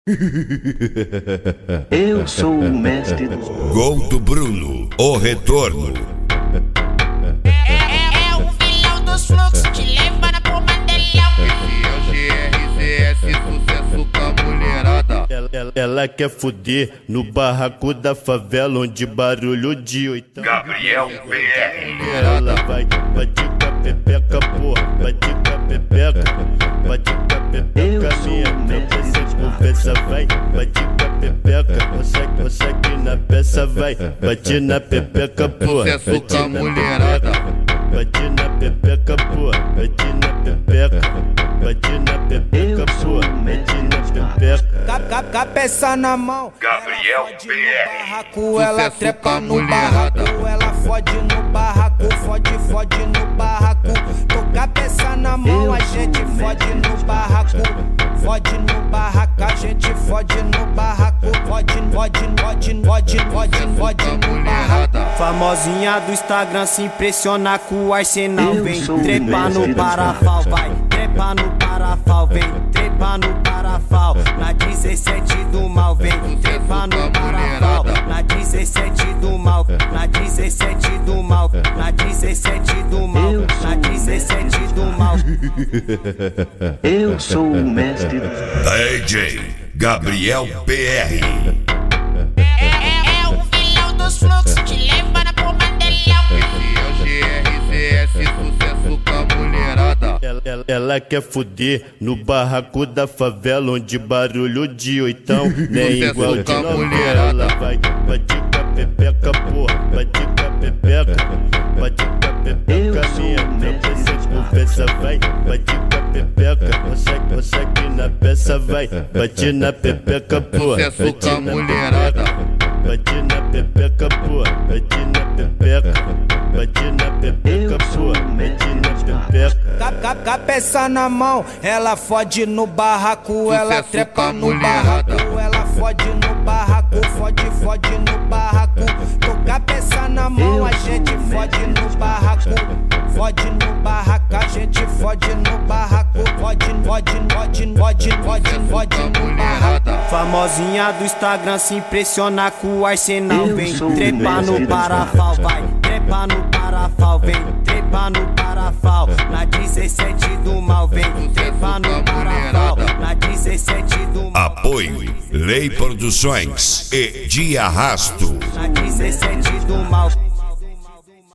Eu sou o mestre dos Gol do Bruno, o retorno. É o vilão dos fluxos, te levando pro Mandelão. Esse é o GRCS, sucesso com a mulherada. Ela quer fuder no barraco da favela, onde barulho de oitão. Gabriel BR. Ela vai de pepeca, porra, vai de pepeca, vai de pepeca, minha tropa, cê conversa, vai de pepeca, consegue na peça, vai, bate na pepeca, porra, Sucesso com a mulherada. bate na pepeca, porra, bate na pepeca, bate na pepeca, porra, bate na pepeca. Cabeça na mão, Gabriel ela fode BR. no barraco, ela Sucesso trepa com a no mulherada. barraco, ela fode no barraco, fode no barraco. Tô cabeça na mão, a gente fode no barraco, fode no barraco, a gente fode no barraco, fode no barraco. Famosinha do Instagram se impressiona com o arsenal, Eu vem sou o trepa no mestre das parafal, vai trepa no parafal, vem trepa no parafal, na 17 do mal, vem trepa no parafal, na 17 do mal, na 17 do mal, na 17 do mal, na 17 do mal. Eu sou o mestre dos DJ Gabriel BR. É o vilão dos fluxos, te levando pro Mandelão. Esse é o GRCS, sucesso com a mulherada. Ela quer fuder no barraco da favela, onde barulho de oitão nem Sucesso igual de com a novela. mulherada. Vai de pepeca, porra, vai de pepeca, vai de pepeca, minha tropa, cê conversa, vai de pepeca, consegue na peça, vai, bate na pepeca, porra, Sucesso com a bate na mulherada. pepeca, bate na pepeca, porra, bate na pepeca, bate na pepeca, porra, bate na pepeca. Cabeça na mão, ela fode no barraco, ela Sucesso trepa com a no mulherada. barraco, ela fode no barraco, fode no barraco. Tô cabeça na mão, a gente fode no barraco, fode no barraco, a gente fode no barraco, fode no barraco. Famosinha do Instagram se impressiona com o arsenal, Eu vem sou o trepa mestre no das parafal, vai trepa no parafal, vem trepa no parafal, na 17 do mal, vem trepa no parafal, na 17 do mal, Apoio Lei Produções e de Arrasto. na 17 do mal.